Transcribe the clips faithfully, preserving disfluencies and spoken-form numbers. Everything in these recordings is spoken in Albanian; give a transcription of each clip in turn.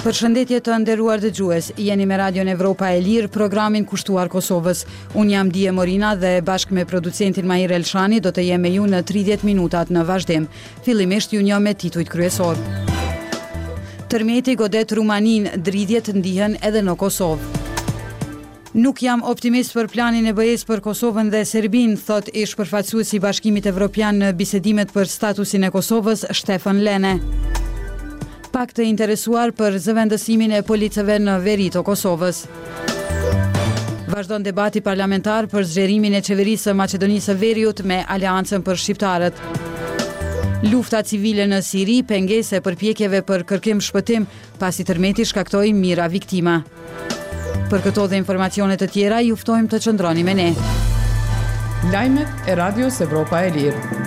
Përshëndetje të nderuar dëgjues, jeni me Radion Evropa e Lirë, programin kushtuar Kosovës. Unë jam Dije Morina dhe bashkë me producentin Mahir Elshani do të jem me ju në tridhjetë minutat në vazhdim. Fillimisht ju njoh me titujt kryesor. Tërmeti godet Rumanin, dridhjet ndihen edhe në Kosovë. Nuk jam optimist për planin e B E-s për Kosovën dhe Serbinë, thot ish përfaqësuesi i Bashkimit Evropian në bisedimet për statusin e Kosovës, Stefan Lene. Pak të interesuar për zëvendësimin e policëve në veri të Kosovës. Vazhdon debati parlamentar për zgjerimin e qeverisë së Maqedonisë së Veriut me Aleancën për Shqiptarët. Lufta civile në Siri, pengese përpjekjeve për kërkim shpëtim, pasi tërmeti shkaktoi mijëra viktima. Për këto dhe informacione të tjera, ju ftojmë të qëndroni me ne. Lajmet e Radios Evropa e Lirë.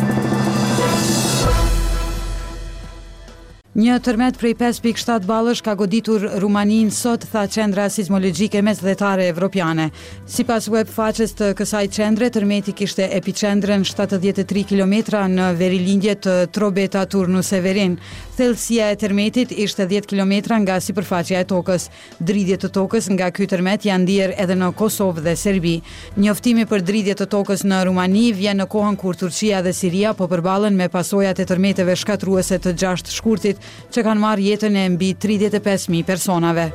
Një tërmet prej pesë pikë shtatë ballësh ka goditur Rumaninë sot, tha Qendra Sismologjike Mesdhetare Evropiane. Sipas web faqes të kësaj qendre, tërmeti kishte epicendrën shtatëdhjetë e tre kilometra në verilindje të Trobeta Turnu Severin. Thellësia e tërmetit ishte dhjetë kilometra nga sipërfaqja e tokës. Dridhjet të tokës nga ky tërmet janë ndier edhe në Kosovë dhe Serbi. Njoftimi për dridhjet të tokës në Rumani vjen në kohën kur Turqia dhe Siria po përballen me pasojat e tërmeteve shkatruese të gjashtë shkurtit, që kanë marrë jetën e mbi tridhjetë e pesë mijë personave.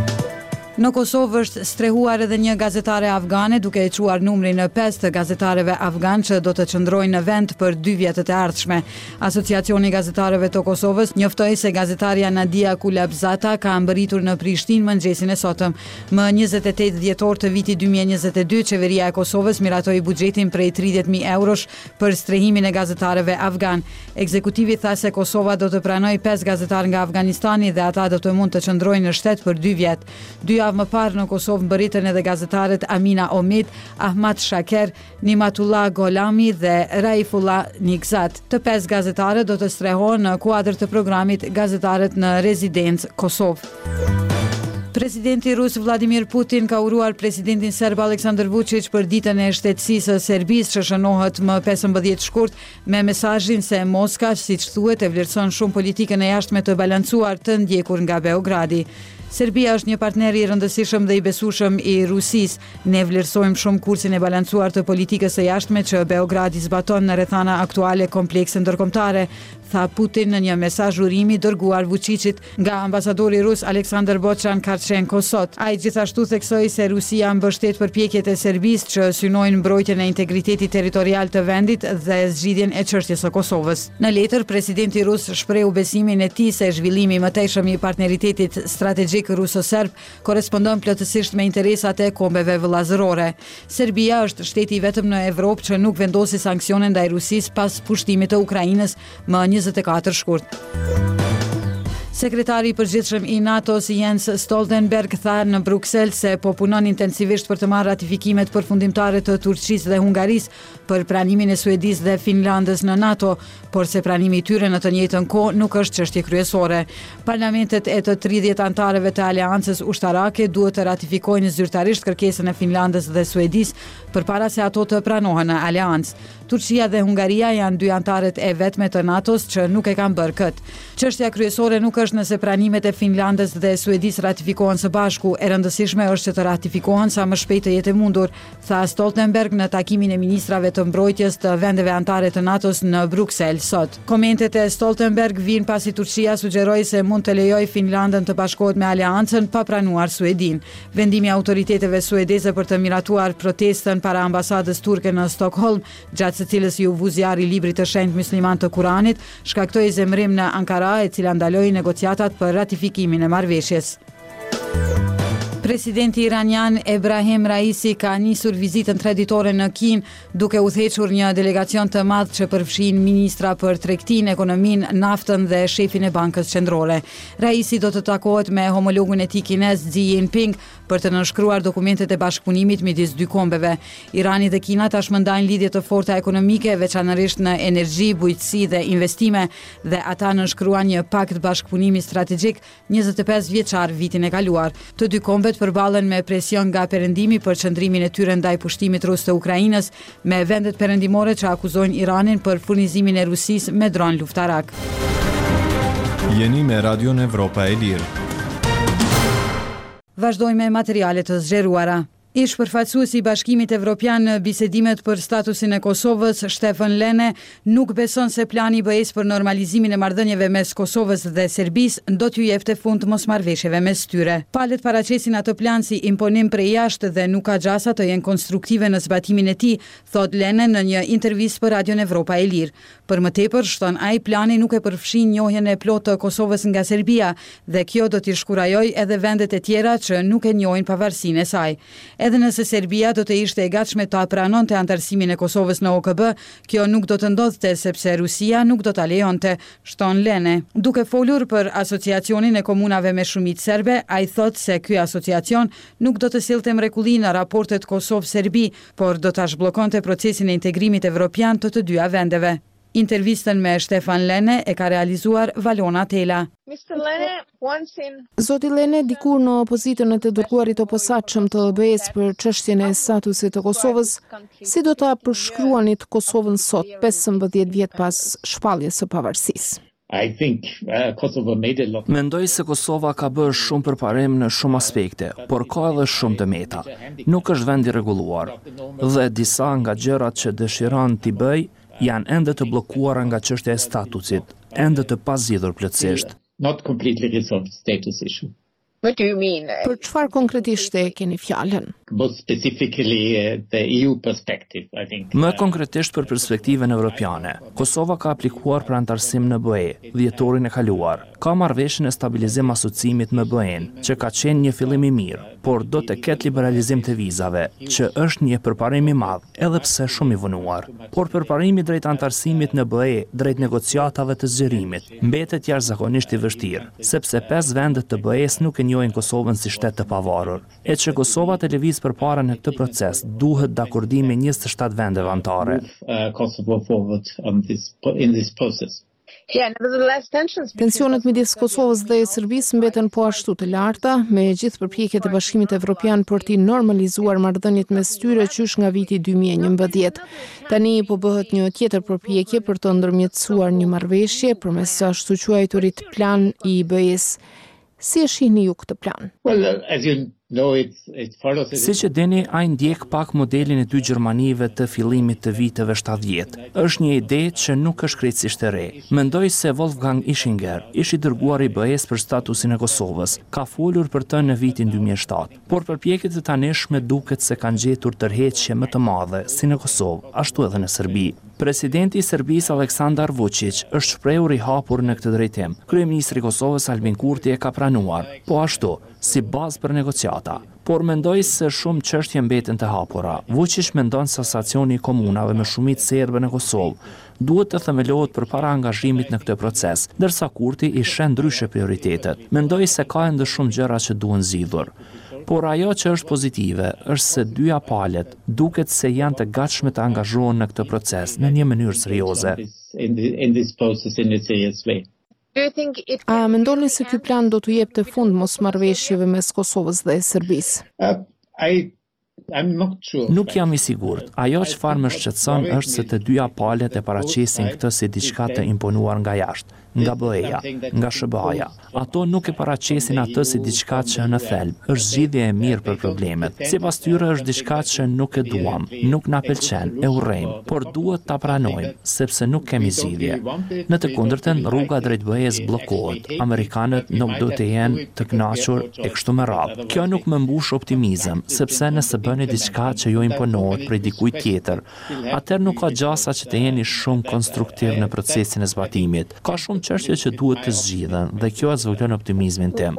Në Kosovë është strehuar edhe një gazetare afgane, duke e quar numrin në pesë të gazetareve afgan që do të qëndrojnë në vend për dy vjetët e ardhshme. Asociacioni i gazetarëve të Kosovës njoftoi se gazetaria Nadia Kulabzata ka mbërritur në Prishtinë mëngjesin e sotëm. Më njëzet e tetë dhjetor të vitit dy mijë e njëzet e dy, qeveria e Kosovës miratoi buxhetin prej tridhjetë mijë eurosh për strehimin e gazetarëve afgan. Ekzekutivi tha se Kosova do të pranojë pesë gazetarë nga Afganistani dhe ata do të mund të qëndrojnë në shtet për dy vjet. Dy javë më parë në Kosovë mbërritën edhe gazetarët Amina Omid, Ahmad Shaker, Nimatullah Golami dhe Raifullah Nikzat. Të pesë gazetarët do të strehohen në kuadër të programit Gazetarët në Rezidencë Kosovë. Presidenti rus Vladimir Putin ka uruar presidentin serb Aleksandar Vučić për ditën e shtetësisë së Serbisë që shënohet më pesëmbëdhjetë shkurt me mesazhin se Moska, siç thuhet, e vlerëson shumë politikën e jashtme të balancuar të ndjekur nga Beogradi. Serbia është një partner i rëndësishëm dhe i besueshëm i Rusisë. Ne vlerësojmë shumë kursin e balancuar të politikës së jashtme që Beogradi zbaton në rrethana aktuale komplekse ndërkombëtare, tha Putin në një mesazh urimi dërguar Vučićit nga ambasadori rus Aleksandar Bochan Karchenko sot. Ai gjithashtu theksoi se Rusia mbështet përpjekjet e Serbisë që synojnë mbrojtjen e integritetit territorial të vendit dhe zgjidhjen e çështjes së Kosovës. Në letër, presidenti rus shprehu besimin e tij se zhvillimi i mëtejshëm i partneritetit strategjik ruso-serb korespondon plotësisht me interesat e kombeve vëllazërore. Serbia është shteti i vetëm në Evropë që nuk vendosi sanksione ndaj Rusisë pas pushtimit të Ukrainës më njëzet e katër shkurt. Sekretari i përgjithshëm i NATO-s Jens Stoltenberg tha në Bruksel se po punon intensivisht për të marrë ratifikimet përfundimtare të Turqisë dhe Hungarisë për pranimin e Suedisë dhe Finlandës në NATO, por se pranimi i tyre në të njëjtën kohë nuk është çështje kryesore. Parlamentet e të tridhjetë antarëve të Aleancës Ushtarake duhet të ratifikojnë zyrtarisht kërkesën e Finlandës dhe Suedisë përpara se ato të pranohen në Aleancë. Turqia dhe Hungaria janë dy antarët e vetme të NATO-s që nuk e kanë bërë këtë. Çështja kryesore nuk është nëse pranimet e Finlandës dhe Suedisë ratifikohen së bashku, e rëndësishme është që të ratifikohen sa më shpejt të jetë e mundur, tha Stoltenberg në takimin e ministrave të mbrojtjes të vendeve anëtare të NATO-s në Bruksel sot. Komentet e Stoltenberg vijnë pasi Turqia sugjeroi se mund të lejojë Finlandën të bashkohet me Aleancën pa pranuar Suedin. Vendimi i autoriteteve suedeze për të miratuar protestën para ambasadës turke në Stockholm, gjatë së cilës ju vu zjarri i librit të shenjtë musliman të Kuranit, shkaktoi zemrim në Ankara, e cila ndaloi negociatat për ratifikimin e marrëveshjes. Presidenti iranian Ebrahim Raisi ka nisur vizitën traditore në Kinë, duke udhëhequr një delegacion të madh që përfshin ministra për tregtinë, ekonominë, naftën dhe shefin e Bankës Qendrore. Raisi do të takohet me homologun e tij kinez Xi Jinping për të nënshkruar dokumentet e bashkëpunimit midis dy kombeve. Irani dhe Kina tashmë ndajnë lidhje të forta ekonomike, veçanërisht në energji, bujqësi dhe investime, dhe ata nënshkruan një pakt bashkëpunimi strategjik njëzet e pesë vjeçar vitin e kaluar. Të dy kombet përballen me presion nga perëndimi për çndrimin e tyre ndaj pushtimit rus të Ukrainës, me vendet perëndimore që akuzojnë Iranin për furnizimin e Rusisë me dron luftarak. Jeni me Radion Evropa e Lirë. Vazhdojmë me materialet të zgjeruara. Ish përfaqësuesi i Bashkimit Evropian në bisedimet për statusin e Kosovës, Stefan Lene, nuk beson se plani i B E-s për normalizimin e marrëdhënieve mes Kosovës dhe Serbisë do t'ju jepte fund mosmarrëveshjeve mes tyre. Palët paraqesin atë plan si imponim prej jashtë dhe nuk ka gjasa të jenë konstruktive në zbatimin e tij, thot Lene në një intervistë për Radion Evropa e Lirë. Për më tepër, shton ai, plani nuk e përfshin njohjen e plotë të Kosovës nga Serbia dhe kjo do t'i shkurajojë edhe vendet e tjera që nuk e njohin pavarësinë e saj. Edhe nëse Serbia do të ishte e gatshme ta pranonte antarësimin e Kosovës në O K B, kjo nuk do të ndodhte sepse Rusia nuk do ta lejonte, shton Lene. Duke folur për asociacionin e komunave me shumicë serbe, ai thot se ky asociacion nuk do të sillte mrekulli në raportet Kosovë-Serbi, por do ta zhbllokonte procesin e integrimit evropian të të dyja vendeve. Intervistën me Stefan Lene e ka realizuar Valona Tela. Zoti Lene, dikur në opozitën e të dërguarit të posaçëm të B E-s për çështjen e statusit të Kosovës, si do ta përshkruanit Kosovën sot, pesëmbëdhjetë vjet pas shpalljes së pavarësisë? Mendoj se Kosova ka bërë shumë përparim në shumë aspekte, por ka edhe shumë të meta. Nuk është vend i rregulluar dhe disa nga gjërat që dëshiron t'i bëj janë ende të bllokuara nga çështja e statusit, ende të pazgjidhur plotësisht. Për çfarë konkretisht e keni fjalën? Më konkretisht për perspektivën evropiane. Kosova ka aplikuar për antarësim në B E dhjetorin e kaluar. Ka marrëveshjen e stabilizim asociimit me B E-n, që ka qenë një fillim i mirë, por do të ketë liberalizim të vizave, që është një përparim i madh, edhe pse shumë i vonuar. Por përparimi drejt antarësimit në B E, drejt negociatave të zgjerimit, mbetet jashtëzakonisht i vështirë, sepse pesë vendet të B E-s nuk e njohin Kosovën si shtet të pavarur. E që Kosova të lëviz përpara në këtë proces, duhet dakordimi njëzet e shtatë vendeve anëtare. Tensionet midis Kosovës dhe Serbisë mbeten po ashtu të larta, me gjithë përpjekjet e Bashkimit Evropian për t'i normalizuar marrëdhëniet mes tyre qysh nga viti dy mijë e njëmbëdhjetë. Tani po bëhet një tjetër përpjekje për të ndërmjetësuar një marrëveshje përmes ashtu quajturit plan i B E-s. Si e shihni ju këtë plan? Si që dini, a i ndjek pak modelin e dy Gjermanive të fillimit të viteve shtatëdhjetë. Është një ide që nuk është krejtësisht e re. Mendoj se Wolfgang Ischinger, ish i dërguar i B E-s për statusin e Kosovës, ka folur për të në vitin dy mijë e shtatë. Por përpjekjet e tanishme duket se kanë gjetur tërheqje më të madhe, si në Kosovë, ashtu edhe në Serbi. Presidenti i Serbisë Aleksandar Vučić është shprehur i hapur në këtë drejtim. Kryeministri i Kosovës Albin Kurti e ka pranuar, po ashtu, si bazë për negociata. Por mendoj se shumë çështje mbeten të hapura. Vučić mendon se asacioni i komunave me shumicë serbe në Kosovë duhet të themelohet përpara angazhimit në këtë proces, ndërsa Kurti i sheh ndryshe prioritetet. Mendoj se ka ende shumë gjëra që duhen zgjidhur. Por ajo që është pozitive është se dyja palët duket se janë të gatshme të angazhohen në këtë proces në një mënyrë serioze. A mendoni se ky plan do t'u jepte fund mosmarrëveshjeve mes Kosovës dhe Serbisë? Nuk jam i sigurt. Ajo çfarë më shqetëson është se të dyja palët e paraqesin këtë si diçka të imponuar nga jashtë, nga B E-ja, nga S B A-ja. Ato nuk e paraqesin atë si diçka që në thelb është zgjidhje e mirë për problemet. Sipas tyre është diçka që nuk e duam, nuk na pëlqen, e urrejmë, por duhet ta pranojmë, sepse nuk kemi zgjidhje. Në të kundërtën, rruga drejt B E-s bllokohet. Amerikanët nuk do të jenë të kënaqur e kështu me radhë. Kjo nuk më mbush optimizëm, sepse nëse bëni diçka që ju imponohet prej dikujt tjetër, atëherë nuk ka gjasa që të jeni shumë konstruktiv në procesin e zbatimit. Ka shumë çështje që duhet të zgjidhen dhe kjo e zvogëlon optimizmin tim.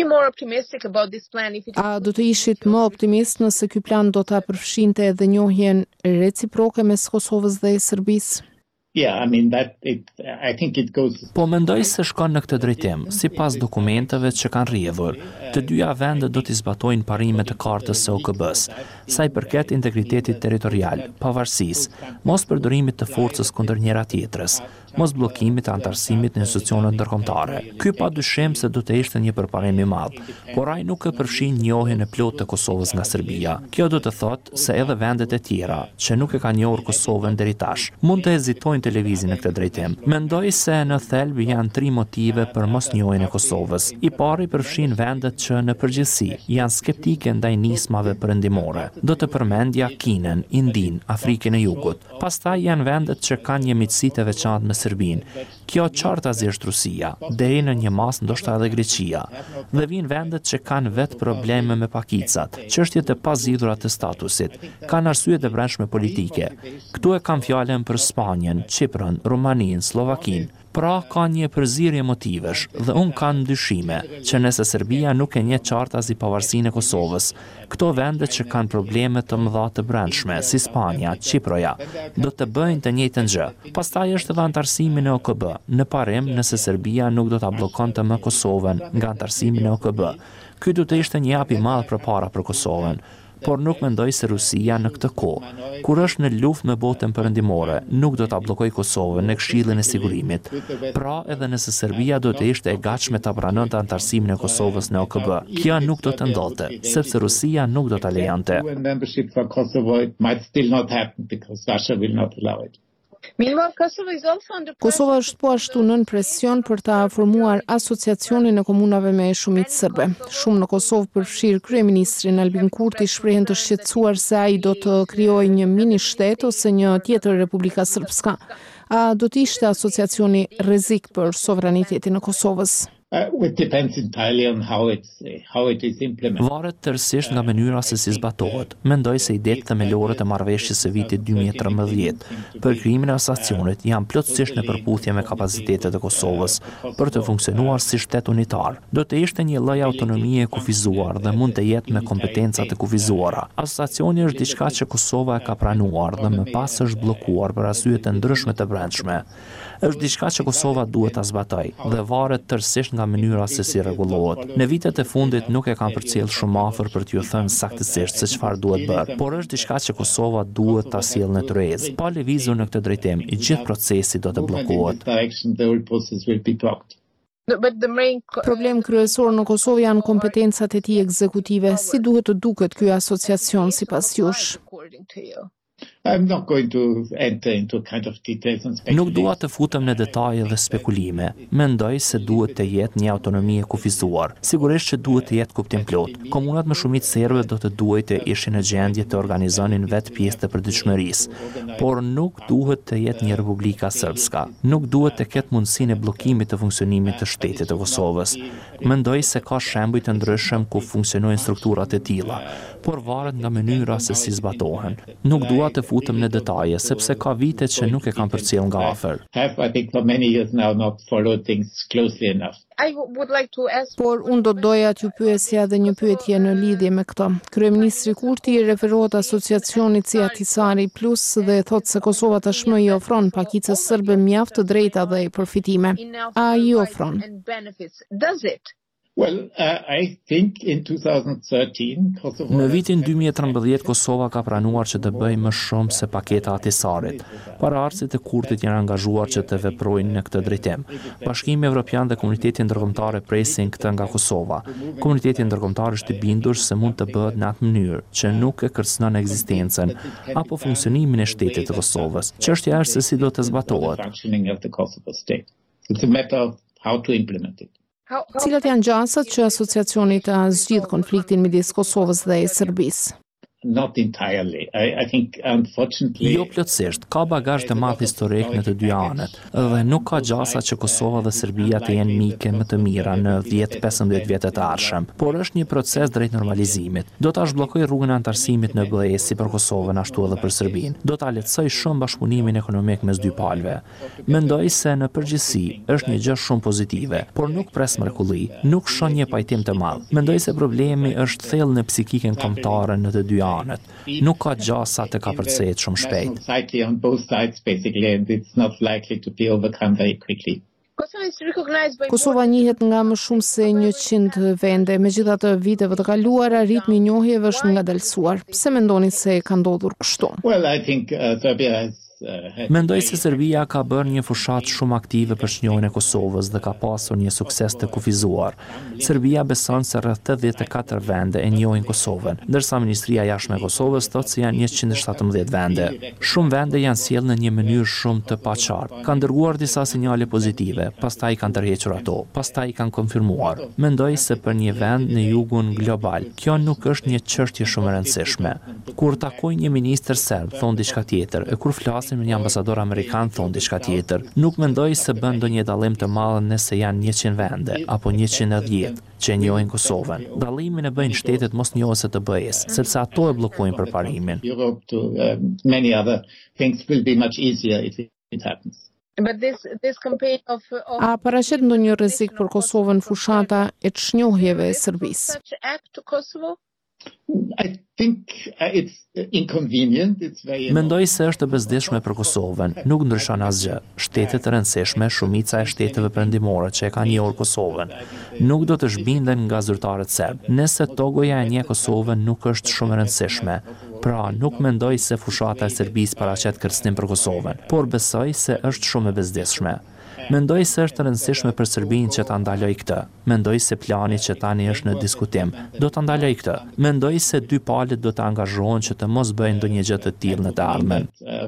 A do të ishit më optimist nëse ky plan do ta përfshinte edhe njohjen reciproke mes Kosovës dhe Serbisë? Yeah, I mean that it I think it goes Po mendoj se shkon në këtë drejtim, sipas dokumenteve që kanë rrjedhur. Të dyja vendet do t'i zbatojnë parimet të kartës së O K B-s, sa i përket integritetit territorial, pavarësisë, mos përdorimit të forcës kundër njëra tjetrës, mos bllokimit të antarësimit në institucionet ndërkombëtare. Ky padyshim se do të ishte një përparim i madh, por ai nuk e përfshin njohjen e plotë të Kosovës nga Serbia. Kjo do të thotë se edhe vendet e tjera që nuk e kanë njohur Kosovën deri tash mund të hezitojnë të lëvizin në këtë drejtim. Mendoj se në thelb janë tri motive për mosnjohjen e Kosovës. I pari përfshin vendet që në përgjithësi janë skeptike ndaj nismave perëndimore. Do të përmendja Kinën, Indin, Afrikën e Jugut. Pastaj janë vendet që kanë një miqësi të veçantë me Serbinë. Kjo qartazisht Rusia, deri në një mas ndoshta edhe Greqia. Dhe vijnë vendet që kanë vetë probleme me pakicat, çështjet e pazgjidhura të statusit, kanë arsye të brendshme politike. Këtu e kam fjalën për Spanjën, Çiprën, Rumaninë, Slovakinë. Pra ka një përzierje motivesh dhe unë kanë dyshime që nëse Serbia nuk e njeh qartë as i pavarësinë e Kosovës, këto vende që kanë probleme të mëdha të brendshme, si Spanja, Çiproja, do të bëjnë të njëjtën gjë. Pastaj është edhe antarësimi në O K B, në parim nëse Serbia nuk do ta bllokonte më Kosovën nga antarësimi në O K B. Ky do të ishte një hap i madh përpara për Kosovën. Por nuk mendoj se Rusia në këtë kohë, kur është në luftë me botën perëndimore, nuk do ta bllokojë Kosovën në Këshillin e Sigurimit. Pra, edhe nëse Serbia do të ishte e gatshme ta pranonte antarësimin e Kosovës në O K B, kjo nuk do të ndodhte, sepse Rusia nuk do ta lejonte. Kosova është po ashtu nën presion për ta formuar asociacionin e komunave me shumicë serbe. Shumë në Kosovë përfshirë kryeministrin Albin Kurti shprehen të shqetësuar se ai do të krijojë një mini shtet ose një tjetër Republika Srpska. A do të ishte asociacioni rrezik për sovranitetin e Kosovës? Uh, it depends entirely on how it's how it is implemented. Varet tërësisht nga mënyra se si zbatohet. Mendoj se idetë themelore të marrëveshjes së vitit dy mijë e tridhjetë për krijimin e asociacionit janë plotësisht në përputhje me kapacitetet e Kosovës për të funksionuar si shtet unitar. Do të ishte një lloj autonomie e kufizuar dhe mund të jetë me kompetenca të kufizuara. Asociacioni është diçka që Kosova e ka pranuar dhe më pas është bllokuar për arsye të ndryshme të brendshme. Është diçka që Kosova duhet ta zbatojë dhe varet tërësisht nga mënyra se si rregullohet. Në vitet e fundit nuk e kanë përcjell shumë afër për t'ju thënë saktësisht se çfarë duhet bërë, por është diçka që Kosova duhet ta sjellë në tryezë. Pa lëvizur në këtë drejtim, i gjithë procesi do të bllokohet. Problem kryesor në Kosovë janë kompetencat e tij ekzekutive. Si duhet të duket ky asociacion sipas jush? I'm not going to enter into kind of details and speculation. Nuk dua të futem në detaje dhe spekulime. Mendoj se duhet të jetë një autonomi e kufizuar. Sigurisht që duhet të jetë kuptim plot. Komunat me shumicë serbe do të duhet të ishin në gjendje të organizonin vetë pjesë të përditshmërisë, por nuk duhet të jetë një Republika Srpska. Nuk duhet të ketë mundësinë e bllokimit të funksionimit të shtetit të Kosovës. Mendoj se ka shembuj të ndryshëm ku funksionojnë strukturat e tilla, por varet nga mënyra se si zbatohen. Nuk dua të futem në detaje, sepse ka vite që nuk e kam përcjell nga afër. Por unë do doja t'ju pyesja edhe një pyetje në lidhje me këtë. Kryeministri Kurti i referohet asociacionit si Ahtisaari Plus dhe thotë se Kosova tashmë i ofron pakicës serbe mjaft të drejta dhe i përfitime. A i ofron? Well, uh, I think in twenty thirteen Kosovo Në vitin dy mijë e trembëdhjetë Kosova ka pranuar që të bëjë më shumë se paketa e Ahtisaarit. Paraardhësit e Kurtit janë angazhuar që të veprojnë në këtë drejtim. Bashkimi Evropian dhe komuniteti ndërkombëtar presin këtë nga Kosova. Komuniteti ndërkombëtar është i bindur se mund të bëhet në atë mënyrë që nuk e kërcënon ekzistencën apo funksionimin e shtetit të Kosovës. Çështja është se si do të zbatohet. It's a matter of how to implement it. Cilat janë gjasat që asociacioni të zgjidh konfliktin midis Kosovës dhe Serbisë? Not entirely. I, I think, unfortunately... Jo plotësisht, ka bagazh të madh historik në të dy anët, dhe nuk ka gjasa që Kosova dhe Serbia të jenë mike më të mira në dhjetë pesëmbëdhjetë vjetet e ardhshëm, por është një proces drejt normalizimit. Do ta zhbllokoj rrugën e antarësimit në B E si për Kosovën ashtu edhe për Serbinë. Do ta lehtësoj shumë bashkëpunimin ekonomik mes dy palëve. Mendoj se në përgjithësi është një gjë shumë pozitive, por nuk pres mrekulli, nuk shon një pajtim të madh. Mendoj se problemi është thellë në psikikën kombëtare në të dy anët. Nuk ka gjasa të ka përcejt shumë shpejt. Kosova njihet nga më shumë se njëqind vende, megjithatë viteve të kaluara ritmi i njohjeve është ngadalësuar. Pse mendoni se ka ndodhur kështu? Well, I think uh, Serbia has Mendoj se Serbia ka bërë një fushat shumë aktive për çnjohjen e Kosovës dhe ka pasur një sukses të kufizuar. Serbia beson se rreth tetëdhjetë e katër vende e njohin Kosovën, ndërsa Ministria e Jashtme e Kosovës thotë se janë njëqind e shtatëmbëdhjetë vende. Shumë vende janë sjellë në një mënyrë shumë të paqartë. Kanë dërguar disa sinjale pozitive, pastaj kanë tërhequr ato, pastaj kanë konfirmuar. Mendoj se për një vend në jugun global, kjo nuk është një çështje shumë e rëndësishme. Kur takoj një ministër serb, thon diçka tjetër, e kur flasim me një ambasador amerikan, thon diçka tjetër. Nuk mendoj se bën ndonjë dallim të madh nëse janë njëqind vende apo njëqind e dhjetë që e njohin Kosovën. Dallimin e bëjnë shtetet mosnjohëse të B E-s, sepse ato e bllokojnë përparimin. But this, this campaign of, of... A paraqet ndonjë rrezik për Kosovën fushata e çnjohjeve e Serbisë? I think it's inconvenient. It's very Mendoj se është e bezdishme për Kosovën, nuk ndryshon asgjë. Shtetet e rëndësishme, shumica e shteteve perëndimore që e kanë njohur Kosovën, nuk do të zhbinden nga zyrtarët serb. Nëse Togoja e njeh Kosovën nuk është shumë e rëndësishme. Pra, nuk mendoj se fushata e Serbisë paraqet kërcënim për Kosovën, por besoj se është shumë e bezdishme. Mendoj se është rëndësishme për Serbinë që ta ndaloj këtë. Mendoj se plani që tani është në diskutim do ta ndaloj këtë. Mendoj se dy palët do të angazhohen që të mos bëjnë ndonjë gjë të tillë në të ardhmen.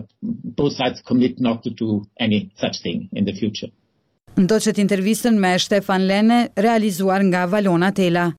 Ndoqët intervistën me Stefan Lene, realizuar nga Valona Tela.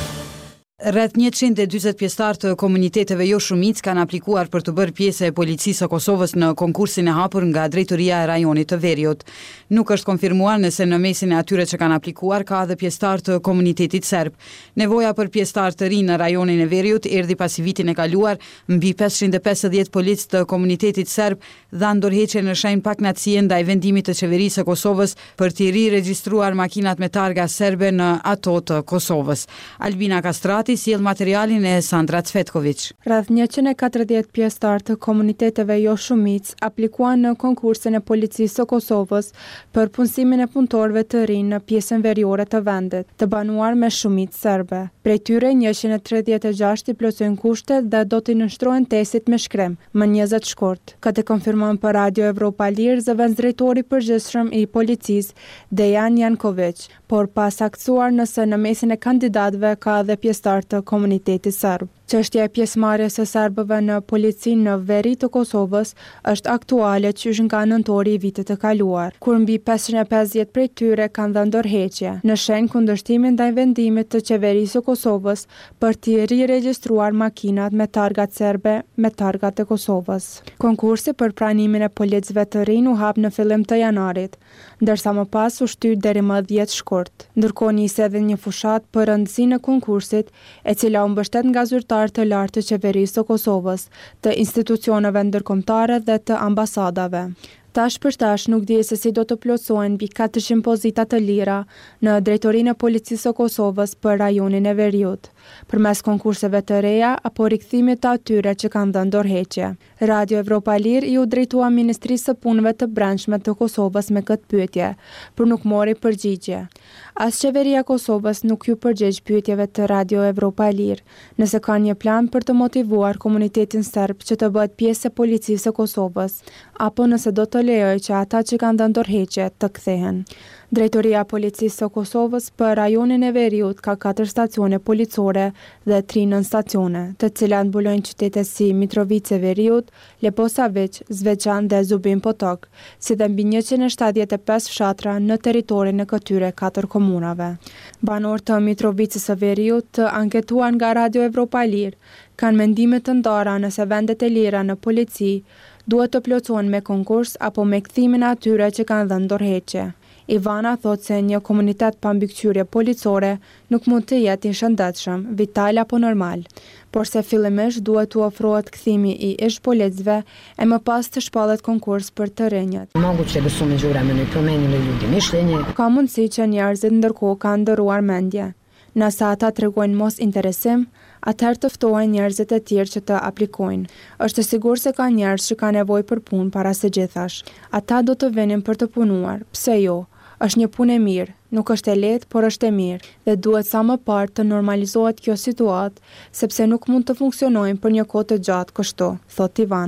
Rreth njëqind e dyzet pjesëtar të komuniteteve jo shumicë kanë aplikuar për të bërë pjesë e policisë së Kosovës në konkursin e hapur nga drejtoria e rajonit të Veriut. Nuk është konfirmuar nëse në mesin e atyre që kanë aplikuar ka edhe pjesëtar të komunitetit serb. Nevoja për pjesëtar të rinj në rajonin e Veriut erdhi pasi vitin e kaluar mbi pesëqind e pesëdhjetë policë të komunitetit serb dhanë dorëheqje në shenjë pakënaqësie ndaj vendimit të qeverisë së Kosovës për të riregjistruar makinat me targa serbe në ato të Kosovës. Albina Kastrati sjell materialin e Sandra Cvetković. Rreth njëqind e katërdhjetë pjesëtar të komuniteteve jo shumicë aplikuan në konkursin e policisë së Kosovës për punësimin e punëtorëve të rinj në pjesën veriore të vendit, të banuar me shumicë serbe. Prej tyre njëqind e tridhjetë e gjashtë i plotësojnë kushtet dhe do të nënshtrohen testit me shkrem, më njëzet shkurt. Këtë konfirmon për Radio Evropa Lirë zëvendësdrejtori i përgjithshëm i policisë, Dejan Janković, por pas aktuar nëse në mesin e kandidatëve ka edhe pjesëtar të komunitetit serb. Çështja e pjesëmarrjes së serbëve në policinë në veri të Kosovës është aktuale qysh nga nëntori i vitit të kaluar, kur mbi pesëqind e pesëdhjetë prej tyre kanë dhënë dorëheqje, në shenjë kundërshtimin ndaj vendimit të qeverisë së Kosovës për të riregjistruar makinat me targat serbe me targat e Kosovës. Konkursi për pranimin e policëve të rinj u hap në fillim të janarit, ndërsa më pas u shtyr deri më dhjetë shkurt. Ndërkohë nisi edhe një fushat për rëndësinë e konkursit, e cila u mbështet nga zyrtarë të lartë të qeverisë së Kosovës, të institucioneve ndërkombëtare dhe të ambasadave. Tash për tash nuk di se si do të plotësohen mbi katërqind pozita të lira në drejtorinë e policisë së Kosovës për rajonin e Veriut, përmes konkurseve të reja apo rikthimit të atyre që kanë dhënë dorëheqje. Radio Evropa Lirë i u drejtua Ministrisë së Punëve të Brendshme të Kosovës me këtë pyetje, por nuk mori përgjigje. As qeveria e Kosovës nuk ju përgjigj pyetjeve të Radio Evropa Lirë, nëse ka një plan për të motivuar komunitetin serb që të bëhet pjesë e policisë së Kosovës, apo nëse do të lejoj që ata që kanë dhënë dorëheqje të kthehen. Drejtoria e Policisë së Kosovës për rajonin e Veriut ka katër stacione policore dhe tri nën stacione, të cilat mbulojnë qytete si Mitrovica e Veriut, Leposavić, Zvečan dhe Zubin Potok, si dhe mbi njëqind e shtatëdhjetë e pesë fshatra në territorin e këtyre katër komunave. Banorët të Mitrovicës së Veriut, të anketuar nga Radio Evropa Lirë, kanë mendime të ndara nëse vendet e lira në polici duhet të plotësohen me konkurs apo me kthimin e atyre që kanë dhënë dorëheqje. Ivana thot se një komunitet pa mbikëqyrje policore nuk mund të jetë i shëndetshëm, vital apo normal, por se fillimisht duhet të ofrohet kthimi i ish policëve e më pas të shpallet konkurs për të rinjët. Moguće da su u međuvremenu i promenili ljudi mišljenje. Ka mundësi që njerëzit ndërkohë kanë ndëruar mendje. Nëse ata tregojnë mos interesim, atëherë të ftohen njerëzit e tjerë që të aplikojnë. Është e sigurt se ka njerëz që kanë nevojë për punë para së gjithash. Ata do të vinin për të punuar. Pse jo? Është një punë e mirë, nuk është e lehtë, por është e mirë dhe duhet sa më parë të normalizohet kjo situatë, sepse nuk mund të funksionojmë për një kohë të gjatë kështu, thot Ivana.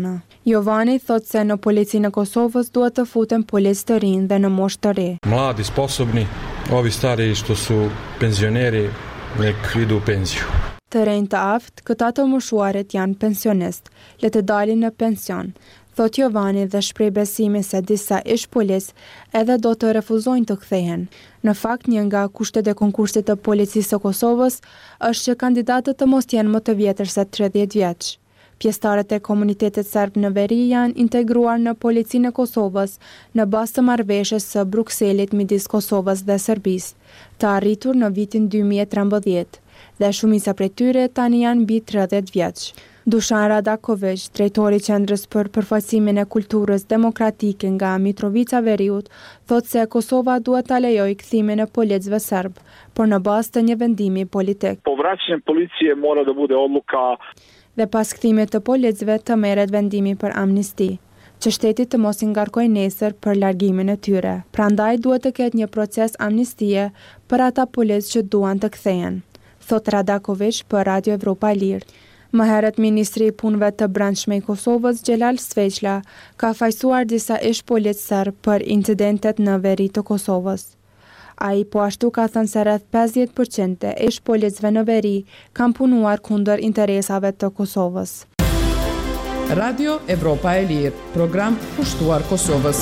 Jovani thot se në policinë e Kosovës duhet të futen policë të rinj dhe në moshë të re. Mladi, sposobni, ovi stari što su penzioneri nek idu u penziju. Të rinj të aftë, këta të moshuarit janë pensionist, le të dalin në pension. Thot Jovani dhe shpreh besimin se disa ish policë edhe do të refuzojnë të kthehen. Në fakt, një nga kushtet e konkursit të policisë së Kosovës është që kandidatët të mos jenë më të vjetër se tridhjetë vjeç. Pjesëtarët e komunitetit serb në veri janë integruar në policinë e Kosovës në bazë të marrëveshjes së Brukselit midis Kosovës dhe Serbisë, të arritur në vitin dy mijë e trembëdhjetë, dhe shumica prej tyre tani janë mbi tridhjetë vjeç. Dušan Radaković, drejtori i Qendrës për përfaqësimin e kulturës demokratike nga Mitrovica Veriut, thot se Kosova duhet ta lejojë kthimin e policëve serb, por në bazë të një vendimi politik. Povraćanje policije mora da bude odluka. Dhe pas kthimit të policëve të merret vendimi për amnisti, që shteti të mos i ngarkojë nesër për largimin e tyre. Prandaj duhet të ketë një proces amnistie për ata policë që duan të kthehen, thot Radaković për Radio Evropa e Lirë. Më herët ministri i punëve të brendshme i Kosovës, Xhelal Sveçla, ka fajsuar disa ish policë serb për incidentet në veri të Kosovës. Ai po ashtu ka thënë se rreth pesëdhjetë përqind e ish policëve në veri kanë punuar kundër interesave të Kosovës. Radio Evropa e Lirë, program pushtuar Kosovës.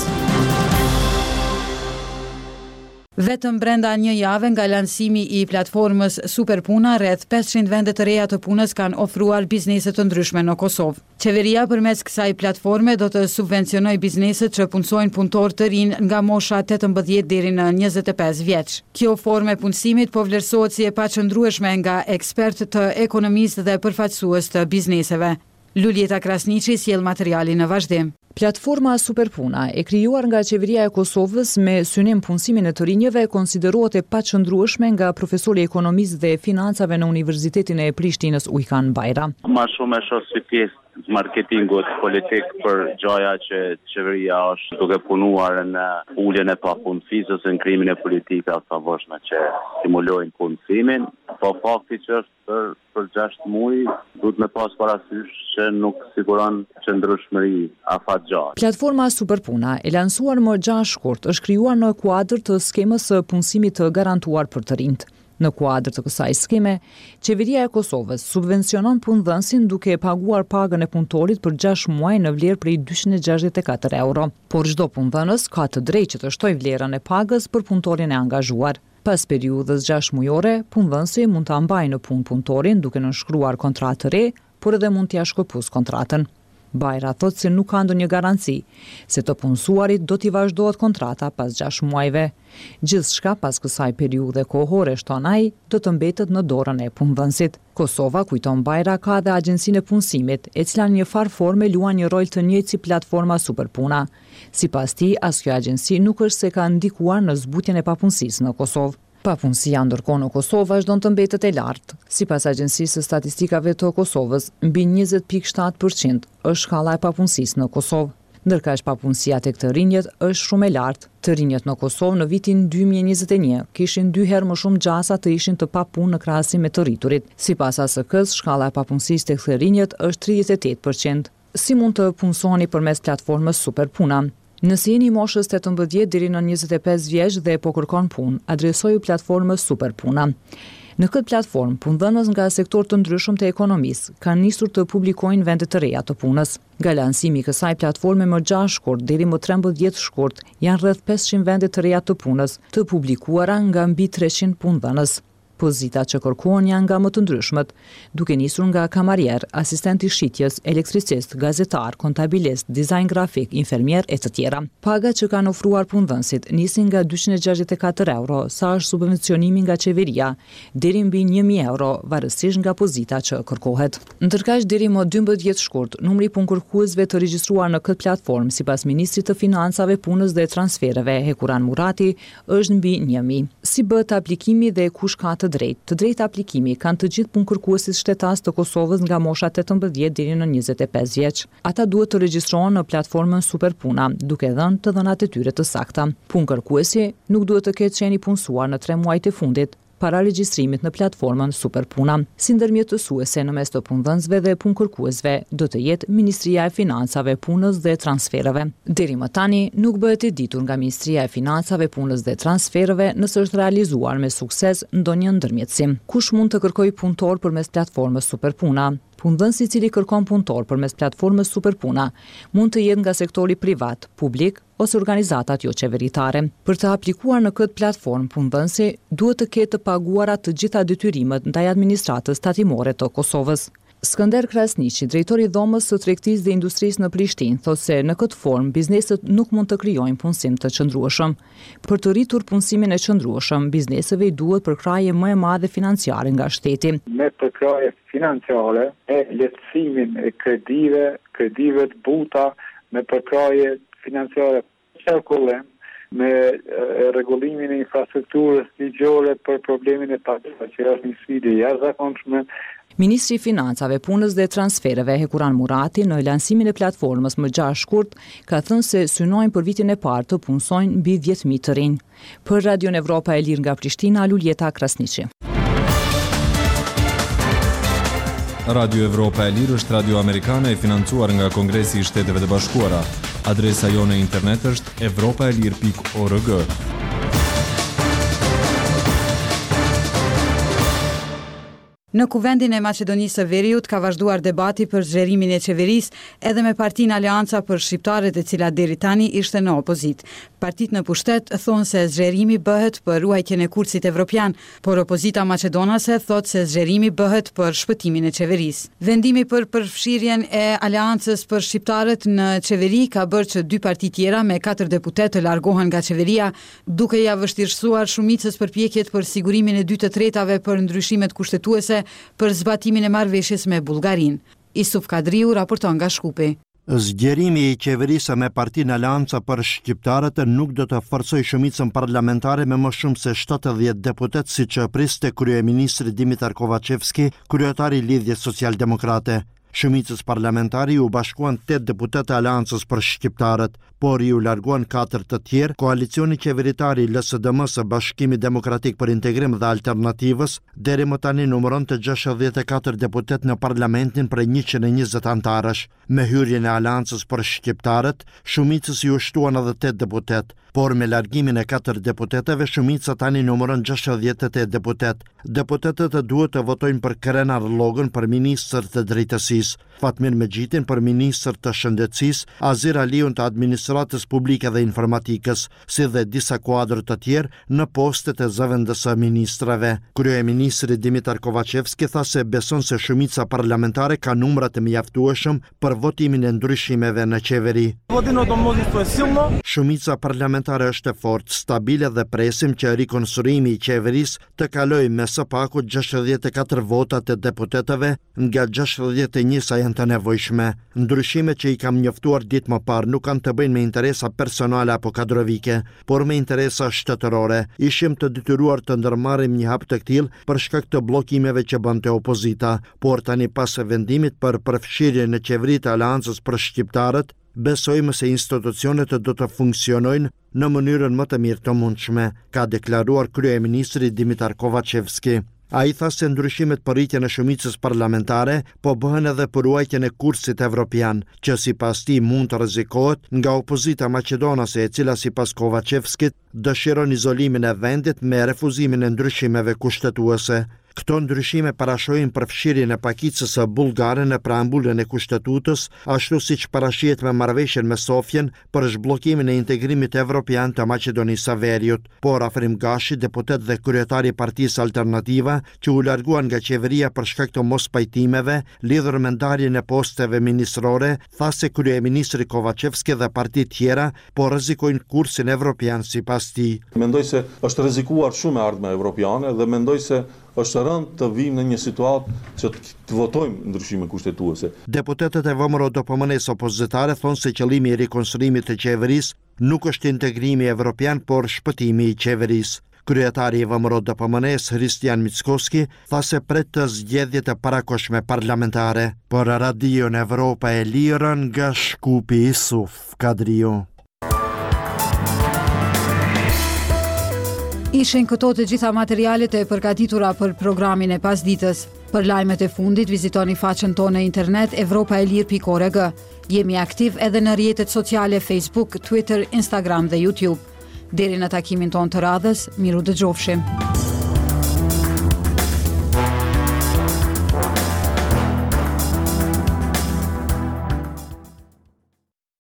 Vetëm brenda një jave nga lansimi i platformës Superpuna, rreth pesëqind vende të reja të punës kanë ofruar biznese të ndryshme në Kosovë. Qeveria përmes kësaj platforme do të subvencionojë bizneset që punësojnë punëtor të rinj nga mosha tetëmbëdhjetë deri në njëzet e pesë vjeç. Kjo formë e punësimit po vlerësohet si e paqëndrueshme nga ekspertë të ekonomisë dhe përfaqësues të bizneseve. Luljeta Krasniqi sjell materialin në vazhdim. Platforma Superpuna, e krijuar nga qeveria e Kosovës me synim punësimin e të rinjve, konsiderohet e paqëndrueshme nga profesori i ekonomisë dhe financave në Universitetin e Prishtinës Ujkan Bajra. Ma shumë e shoh si pjesë marketingut politik për gjaja që qeveria është duke punuar në uljen e papunësisë ose në krimin e politikave të favërshme që stimulojnë punësimin, po fakti që është për, për gjashtë muaj duhet me pas parasysh që nuk siguron qëndrueshmëri afatgjatë. Platforma Superpuna, e lansuar më gjashtë shkurt, është krijuar në kuadër të skemës së punësimit të garantuar për të rinjt. Në kuadër të kësaj skeme, qeveria e Kosovës subvencionon punëdhënësin duke paguar pagën e punëtorit për gjashtë muaj në vlerë prej dyqind e gjashtëdhjetë e katër euro, por çdo punëdhënës ka të drejtë që të shtojë vlerën e pagës për punëtorin e angazhuar. Pas periudhës gjashtë mujore, punëdhënësi mund ta mbajë në punë punëtorin duke nënshkruar kontratë të re, por edhe mund t'i shkëputësë kontratën. Bajra thot se nuk ka ndonjë garanci se të punësuarit do t'i vazhdohet kontrata pas gjashtë muajve. Gjithçka pas kësaj periudhe kohore, shton ai, do të mbetet në dorën e punëdhënësit. Kosova, kujton Bajra, ka dhe agjencinë e punësimit, e cila në një farë forme luan një rol të njëjtë si platforma Superpuna. Sipas tij, as kjo agjenci nuk është se ka ndikuar në zbutjen e papunësisë në Kosovë. Papunësia ndërkohë në Kosovë vazhdon të mbetet e lartë. Sipas Agjencisë së Statistikave të Kosovës, mbi njëzet pikë shtatë përqind është shkalla e papunësisë në Kosovë. Ndërkaq papunësia tek të rinjët është shumë e lartë. Të rinjët në Kosovë në vitin dy mijë e njëzet e një kishin dy herë më shumë gjasa të ishin të papunë në krahasim me të rriturit. Sipas A S K-s, shkalla e papunësisë tek të rinjët është tridhjetë e tetë përqind. Si mund të punësoni përmes platformës Superpuna? Nëse jeni moshës tetëmbëdhjetë deri në njëzet e pesë vjeç dhe po kërkon punë, adresoju platformës Superpuna. Në këtë platformë, punëdhënës nga sektor të ndryshëm të ekonomisë kanë nisur të publikojnë vende të reja të punës. Nga lansimi i kësaj platforme më gjashtë shkurt deri më trembëdhjetë shkurt, janë rreth pesëqind vende të reja të punës, të publikuara nga mbi treqind punëdhënës. Pozitat që kërkohen janë nga më të ndryshmet, duke nisur nga kamarier, asistent i shitjes, elektricist, gazetar, kontabilist, dizajn grafik, infermier e të tjera. Pagat që kanë ofruar punëdhënësit nisin nga dyqind e gjashtëdhjetë e katër euro, sa është subvencionimi nga qeveria, deri mbi një mijë euro, varësisht nga pozita që kërkohet. Ndërkaq deri më dymbëdhjetë shkurt, numri i punkërkuesve të regjistruar në këtë platformë, sipas ministrit të financave, punës dhe transfereve, Hekuran Murati, është mbi një mijë. Si bëhet aplikimi dhe kush ka të drejtë. Të drejtë aplikimi kanë të gjithë punëkërkuesit shtetas të Kosovës nga mosha tetëmbëdhjetë deri në njëzet e pesë vjeç. Ata duhet të regjistrohen në platformën Superpuna, duke dhënë të dhënat e tyre të sakta. Punëkërkuesi nuk duhet të ketë qenë i punësuar në tre muajt e fundit, para regjistrimit në platformën Superpuna. Si ndërmjetësuese në mes të punëdhënësve dhe punëkërkuesve do të jetë Ministria e Financave, Punës dhe Transfereve. Deri më tani nuk bëhet e ditur nga Ministria e Financave, Punës dhe Transfereve nëse është realizuar me sukses ndonjë ndërmjetësim. Kush mund të kërkojë punëtor përmes platformës Superpuna? Punëdhënësi i cili kërkon punëtor përmes platformës Superpuna mund të jetë nga sektori privat, publik ose organizatat jo qeveritare. Për të aplikuar në këtë platformë, punëdhënësi duhet të ketë të paguara të gjitha detyrimet ndaj administratës tatimore të Kosovës. Skënder Krasniqi, drejtori i dhomës së tregtisë dhe industrisë në Prishtinë, thotë se në këtë formë bizneset nuk mund të krijojnë punësim të qëndrueshëm. Për të rritur punësimin e qëndrueshëm, bizneseve i duhet përkraje më e madhe financiare nga shteti. Me përkraje financiare e lehtësimin e kredive, kredive të buta, me përkraje financiare qarkullim, me e, rregullimin e infrastrukturës ligjore për problemin e taksave, që është një sfidë e jashtëzakonshme. Ministri i Financave, Punës dhe Transfereve, Hekuran Murati, në lansimin e platformës më gjashtë shkurt, ka thënë se synojnë për vitin e parë të punësojnë mbi dhjetë mijë të rinj. Për Radion Evropa e Lirë nga Prishtina, Luljeta Krasniqi. Radio Evropa e Lirë është radio amerikane e financuar nga Kongresi i Shteteve të Bashkuara. Adresa jone internet është evropaelir pikë org. Në kuvendin e Maqedonisë së Veriut ka vazhduar debati për zgjerimin e qeverisë edhe me partinë Aleanca për Shqiptarët, e cila deri tani ishte në opozit. Partitë në pushtet thonë se zgjerimi bëhet për ruajtjen e kursit evropian, por opozita maqedonase thotë se zgjerimi bëhet për shpëtimin e qeverisë. Vendimi për përfshirjen e Aleancës për Shqiptarët në qeveri ka bërë që dy parti tjera me katër deputet të largohen nga qeveria, duke ja vështirësuar shumicës përpjekjet për sigurimin e dy të tretave për ndryshimet kushtetuese për zbatimin e marrëveshjes me Bullgarinë. Isuf Kadriu raporton nga Shkupi. Zgjerimi i qeverisë me partinë Aleanca për Shqiptarët nuk do të forcojë shumicën parlamentare me më shumë se shtatëdhjetë deputet, siç priste kryeministri Dimitar Kovacevski, kryetari i Lidhjes Social-Demokrate. Shumicës parlamentari u bashkuan tetë deputet e Aleancës për Shqiptarët, por i u larguan katër të tjerë. Koalicioni qeveritari L S D M së Bashkimi Demokratik për Integrim dhe Alternativës deri më tani numëron të gjashtëdhjetë e katër deputet në parlamentin për njëqind e njëzet antarësh. Me hyrjen e Aleancës për Shqiptarët, shumicës i u shtuan edhe tetë deputet, por me largimin e katër deputeteve, shumica tani numëron gjashtëdhjetë e tetë deputet. Deputetët duhet të votojnë për Keren Arllogën për ministër të drejtësisë, Fatmir Megjitin për ministër të shëndetësisë, Azir Aliun të administratës publike dhe informatikës, si dhe disa kuadër të tjerë në postet e zëvendës së ministrave. Kryeministri Dimitar Kovacevski tha se beson se shumica parlamentare ka numra të mjaftueshëm për votimin e ndryshimeve në qeveri. Shumica parlamentare është e fortë, stabile dhe presim që rikonstruimi i qeverisë të kalojë me së paku gjashtëdhjetë e katër vota të deputetëve nga gjashtëdhjetë e një sa janë të nevojshme. Ndryshimet që i kam njoftuar ditë më parë nuk kanë të bëjnë me interesa personale apo kadrovike, por me interesa shtetërore. Ishim të detyruar të ndërmarrim një hap të tillë për shkak të bllokimeve që bënte opozita, por tani pas vendimit për përfshirjen në qeveritë të Aleancës për Shqiptarët, besojmë se institucionet do të funksionojnë në mënyrën më të mirë të mundshme, ka deklaruar kryeministri Dimitar Kovacevski. A i tha se ndryshimet për rritjen e shumicës parlamentare po bëhen edhe për ruajtjen e kursit evropian, që sipas tij mund të rrezikohet nga opozita maqedonase, e cila sipas Kovacevskit dëshiron izolimin e vendit me refuzimin e ndryshimeve kushtetuese. Këto ndryshime parashojnë përfshirjen e pakicës së bullgare në preambullën e kushtetutës, ashtu siç parashihet me marrëveshjen me Sofjen për zhbllokimin e integrimit evropian të Maqedonisë së Veriut. Por Afrim Gashi, deputet dhe kryetari i Partisë Alternativa, që u larguan nga qeveria për shkak të mospajtimeve lidhur me ndarjen e posteve ministrore, tha se kryeministri Kovacevski dhe parti tjera po rrezikojnë kursin evropian sipas tij. Mendoj se është rrezikuar shumë ardhmja evropiane dhe mendoj se është rënd të vim në një situatë që të votojmë ndryshime kushtetuese. Deputetët e V M R O D P M N-s opozitare thonë se qëllimi i rikonstruimit të qeverisë nuk është integrimi evropian, por shpëtimi i qeverisë. Kryetari i V M R O D P M N-s Hristijan Mickoski tha se pret të zgjedhjet e parakoshme parlamentare. Për Radion Evropa e Lirë nga Shkupi, Isuf Kadriu. Ishin këto të gjitha materialet e përgatitura për programin e pasditës. Për lajmet e fundit, vizitoni faqen tonë internet evropa e lirë pikë org. Jemi aktiv edhe në rrjetet sociale Facebook, Twitter, Instagram dhe YouTube. Deri në takimin tonë të radhës, miru dëgjofshim.